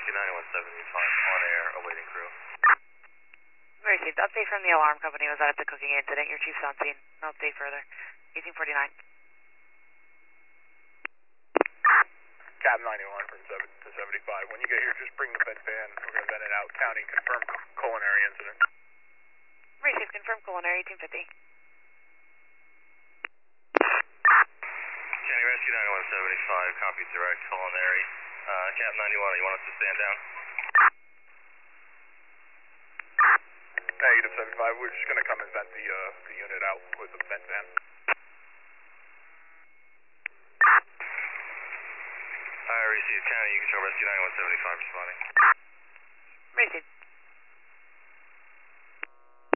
Rescue 9175 on air, awaiting crew. Received. Update from the alarm company was that it's a cooking incident. Your chief's on scene. No update further. 1849. Cab 91 from 7 to 75. When you get here, just bring the bed van. We're going to vent it out. County, confirm culinary incident. Received. Confirmed culinary 1850. County Rescue 9175, copy direct culinary. Cab 91, you want us to stand down? Negative 75. We're just going to come and vent the unit out with the vent van. Received. County, you control Rescue 9175 responding. Received.